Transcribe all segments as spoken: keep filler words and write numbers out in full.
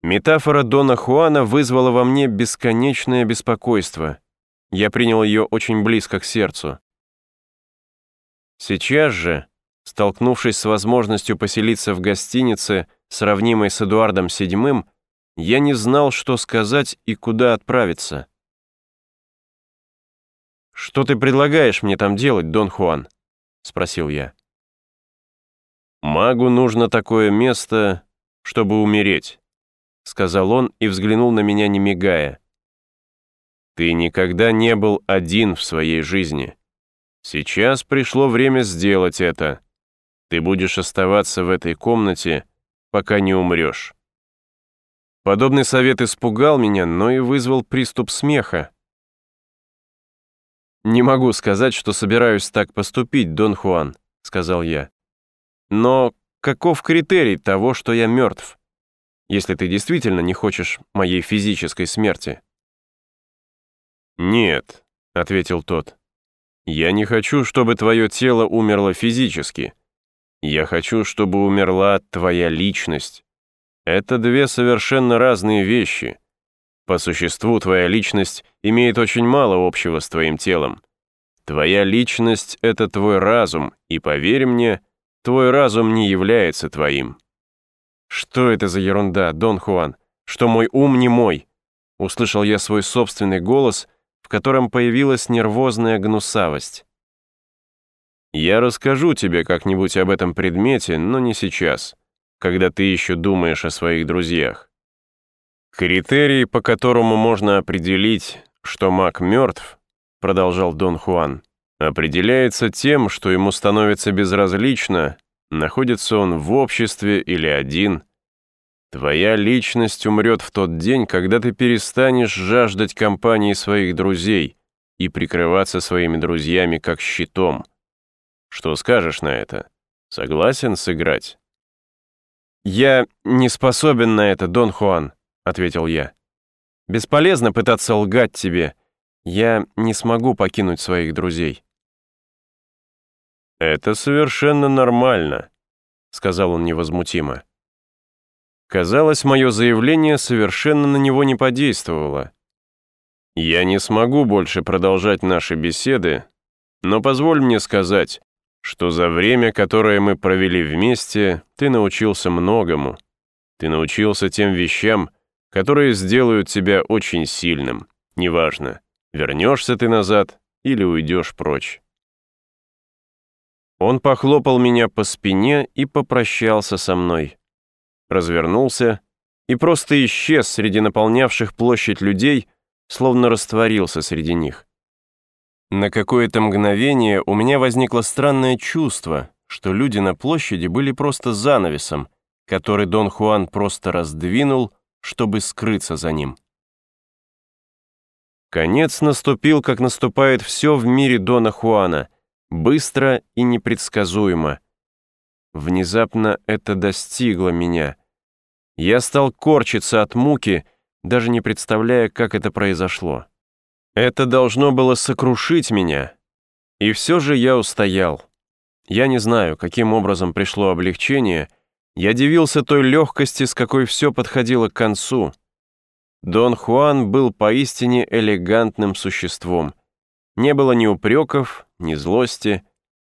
Метафора Дона Хуана вызвала во мне бесконечное беспокойство. Я принял ее очень близко к сердцу. Сейчас же, столкнувшись с возможностью поселиться в гостинице, сравнимой с Эдуардом седьмым, я не знал, что сказать и куда отправиться. «Что ты предлагаешь мне там делать, Дон Хуан?» — спросил я. «Магу нужно такое место, чтобы умереть», — сказал он и взглянул на меня, не мигая. «Ты никогда не был один в своей жизни. Сейчас пришло время сделать это. Ты будешь оставаться в этой комнате, пока не умрешь». Подобный совет испугал меня, но и вызвал приступ смеха. «Не могу сказать, что собираюсь так поступить, Дон Хуан», — сказал я. «Но каков критерий того, что я мертв, если ты действительно не хочешь моей физической смерти?» «Нет», — ответил тот, — «я не хочу, чтобы твое тело умерло физически. Я хочу, чтобы умерла твоя личность. Это две совершенно разные вещи. По существу твоя личность имеет очень мало общего с твоим телом. Твоя личность — это твой разум, и, поверь мне, твой разум не является твоим». «Что это за ерунда, Дон Хуан? Что мой ум не мой?» Услышал я свой собственный голос, в котором появилась нервозная гнусавость. «Я расскажу тебе как-нибудь об этом предмете, но не сейчас, когда ты еще думаешь о своих друзьях. Критерий, по которому можно определить, что маг мертв, — продолжал Дон Хуан, — определяется тем, что ему становится безразлично, находится он в обществе или один. Твоя личность умрет в тот день, когда ты перестанешь жаждать компании своих друзей и прикрываться своими друзьями как щитом. Что скажешь на это? Согласен сыграть?» «Я не способен на это, Дон Хуан», — ответил я. «Бесполезно пытаться лгать тебе. Я не смогу покинуть своих друзей». «Это совершенно нормально», — сказал он невозмутимо. Казалось, мое заявление совершенно на него не подействовало. «Я не смогу больше продолжать наши беседы, но позволь мне сказать, что за время, которое мы провели вместе, ты научился многому. Ты научился тем вещам, которые сделают тебя очень сильным. Неважно, вернешься ты назад или уйдешь прочь». Он похлопал меня по спине и попрощался со мной. Развернулся и просто исчез среди наполнявших площадь людей, словно растворился среди них. На какое-то мгновение у меня возникло странное чувство, что люди на площади были просто занавесом, который Дон Хуан просто раздвинул, чтобы скрыться за ним. Конец наступил, как наступает все в мире Дона Хуана, быстро и непредсказуемо. Внезапно это достигло меня. Я стал корчиться от муки, даже не представляя, как это произошло. Это должно было сокрушить меня. И все же я устоял. Я не знаю, каким образом пришло облегчение. Я дивился той легкости, с какой все подходило к концу. Дон Хуан был поистине элегантным существом. Не было ни упреков, ни злости.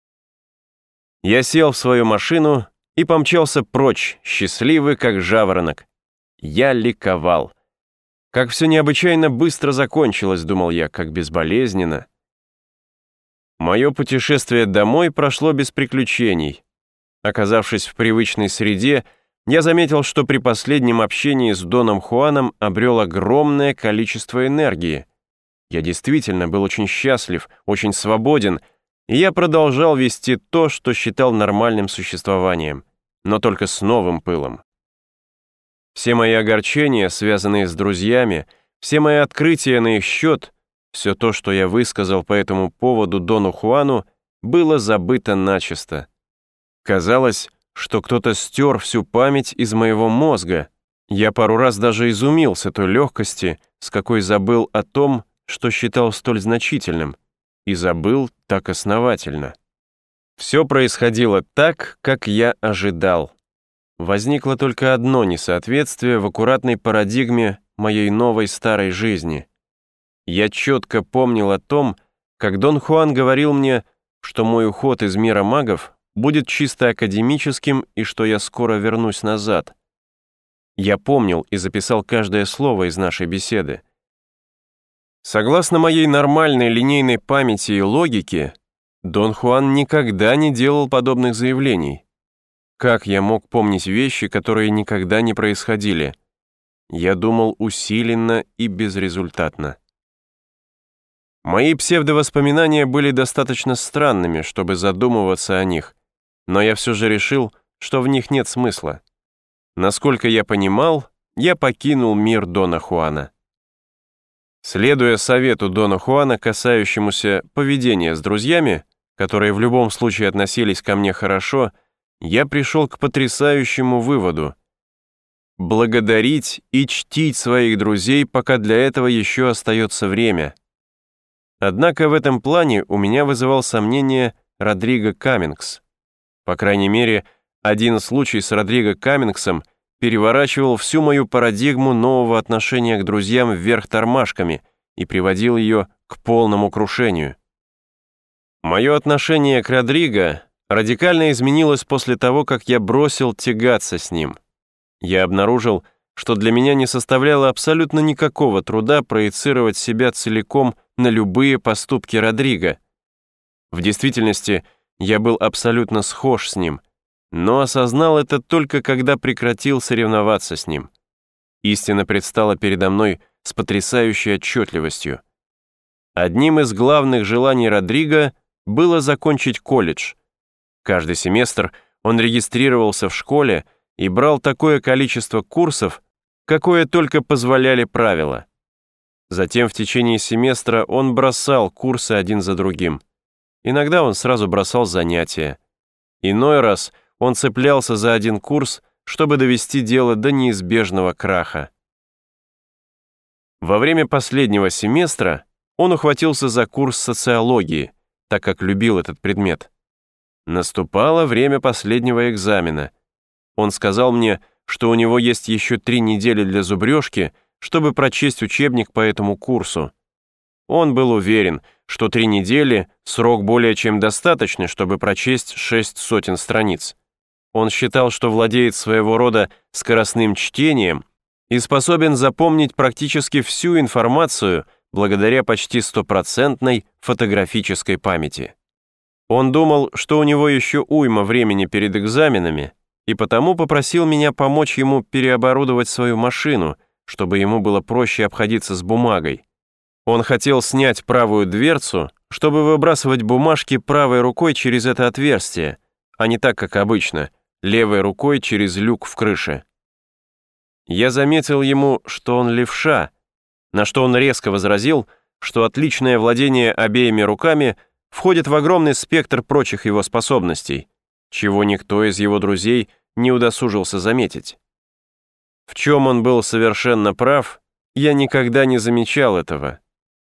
Я сел в свою машину и помчался прочь, счастливый, как жаворонок. Я ликовал. Как все необычайно быстро закончилось, думал я, как безболезненно. Мое путешествие домой прошло без приключений. Оказавшись в привычной среде, я заметил, что при последнем общении с Доном Хуаном обрел огромное количество энергии. Я действительно был очень счастлив, очень свободен, и я продолжал вести то, что считал нормальным существованием, но только с новым пылом. Все мои огорчения, связанные с друзьями, все мои открытия на их счет, все то, что я высказал по этому поводу Дону Хуану, было забыто начисто. Казалось, что кто-то стер всю память из моего мозга. Я пару раз даже изумился той легкости, с какой забыл о том, что считал столь значительным, и забыл так основательно. Все происходило так, как я ожидал. Возникло только одно несоответствие в аккуратной парадигме моей новой старой жизни. Я четко помнил о том, как Дон Хуан говорил мне, что мой уход из мира магов будет чисто академическим и что я скоро вернусь назад. Я помнил и записал каждое слово из нашей беседы. Согласно моей нормальной линейной памяти и логике, Дон Хуан никогда не делал подобных заявлений. Как я мог помнить вещи, которые никогда не происходили? Я думал усиленно и безрезультатно. Мои псевдовоспоминания были достаточно странными, чтобы задумываться о них, но я все же решил, что в них нет смысла. Насколько я понимал, я покинул мир Дона Хуана. Следуя совету Дона Хуана, касающемуся поведения с друзьями, которые в любом случае относились ко мне хорошо, я пришел к потрясающему выводу. Благодарить и чтить своих друзей, пока для этого еще остается время. Однако в этом плане у меня вызывал сомнение Родриго Каммингс. По крайней мере, один случай с Родриго Каммингсом переворачивал всю мою парадигму нового отношения к друзьям вверх тормашками и приводил ее к полному крушению. Мое отношение к Родриго радикально изменилось после того, как я бросил тягаться с ним. Я обнаружил, что для меня не составляло абсолютно никакого труда проецировать себя целиком на любые поступки Родриго. В действительности, я был абсолютно схож с ним, но осознал это только когда прекратил соревноваться с ним. Истина предстала передо мной с потрясающей отчетливостью. Одним из главных желаний Родриго было закончить колледж. Каждый семестр он регистрировался в школе и брал такое количество курсов, какое только позволяли правила. Затем в течение семестра он бросал курсы один за другим. Иногда он сразу бросал занятия. Иной раз он цеплялся за один курс, чтобы довести дело до неизбежного краха. Во время последнего семестра он ухватился за курс социологии, так как любил этот предмет. Наступало время последнего экзамена. Он сказал мне, что у него есть еще три недели для зубрежки, чтобы прочесть учебник по этому курсу. Он был уверен, что три недели — срок более чем достаточный, чтобы прочесть шесть сотен страниц. Он считал, что владеет своего рода скоростным чтением и способен запомнить практически всю информацию благодаря почти стопроцентной фотографической памяти. Он думал, что у него еще уйма времени перед экзаменами, и потому попросил меня помочь ему переоборудовать свою машину, чтобы ему было проще обходиться с бумагой. Он хотел снять правую дверцу, чтобы выбрасывать бумажки правой рукой через это отверстие, а не так, как обычно, левой рукой через люк в крыше. Я заметил ему, что он левша, на что он резко возразил, что отличное владение обеими руками входит в огромный спектр прочих его способностей, чего никто из его друзей не удосужился заметить. В чем он был совершенно прав, я никогда не замечал этого.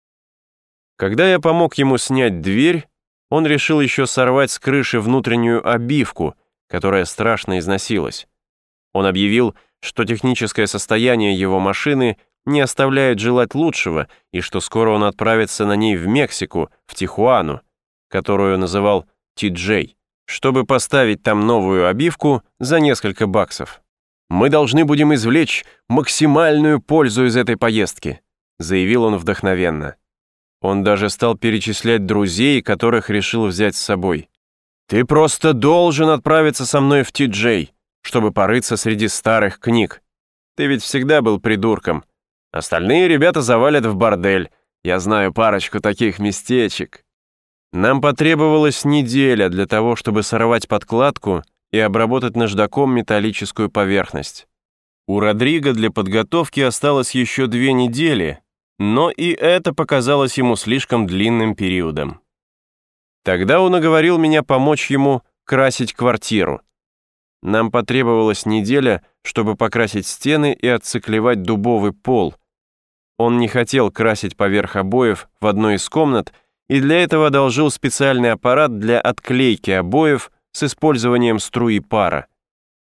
Когда я помог ему снять дверь, он решил еще сорвать с крыши внутреннюю обивку, которая страшно износилась. Он объявил, что техническое состояние его машины не оставляет желать лучшего и что скоро он отправится на ней в Мексику, в Тихуану, которую называл Ти-Джей, чтобы поставить там новую обивку за несколько баксов. «Мы должны будем извлечь максимальную пользу из этой поездки», заявил он вдохновенно. Он даже стал перечислять друзей, которых решил взять с собой. «Ты просто должен отправиться со мной в Ти-Джей, чтобы порыться среди старых книг. Ты ведь всегда был придурком. Остальные ребята завалят в бордель. Я знаю парочку таких местечек». Нам потребовалась неделя для того, чтобы сорвать подкладку и обработать наждаком металлическую поверхность. У Родриго для подготовки осталось еще две недели, но и это показалось ему слишком длинным периодом. Тогда он уговорил меня помочь ему красить квартиру. Нам потребовалась неделя, чтобы покрасить стены и отциклевать дубовый пол. Он не хотел красить поверх обоев в одной из комнат и для этого одолжил специальный аппарат для отклейки обоев с использованием струи пара.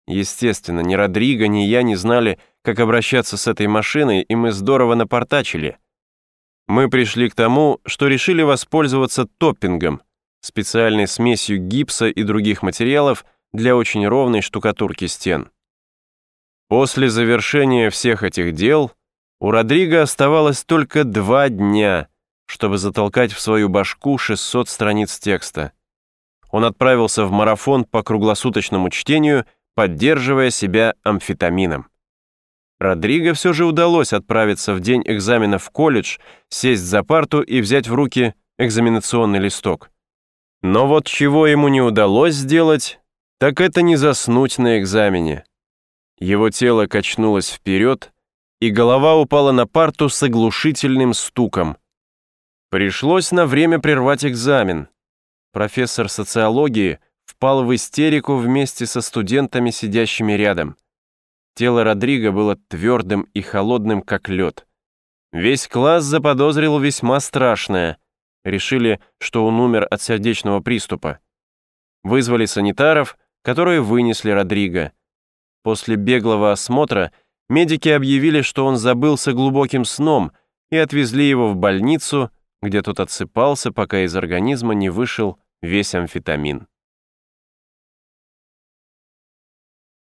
Естественно, ни Родриго, ни я не знали, как обращаться с этой машиной, и мы здорово напортачили. Мы пришли к тому, что решили воспользоваться топпингом, специальной смесью гипса и других материалов для очень ровной штукатурки стен. После завершения всех этих дел у Родриго оставалось только два дня, чтобы затолкать в свою башку шестьсот страниц текста. Он отправился в марафон по круглосуточному чтению, поддерживая себя амфетамином. Родриго все же удалось отправиться в день экзамена в колледж, сесть за парту и взять в руки экзаменационный листок. Но вот чего ему не удалось сделать, так это не заснуть на экзамене. Его тело качнулось вперед, и голова упала на парту с оглушительным стуком. Пришлось на время прервать экзамен. Профессор социологии впал в истерику вместе со студентами, сидящими рядом. Тело Родриго было твердым и холодным, как лед. Весь класс заподозрил весьма страшное. Решили, что он умер от сердечного приступа. Вызвали санитаров, которые вынесли Родриго. После беглого осмотра медики объявили, что он забылся глубоким сном, и отвезли его в больницу, где тот отсыпался, пока из организма не вышел весь амфетамин.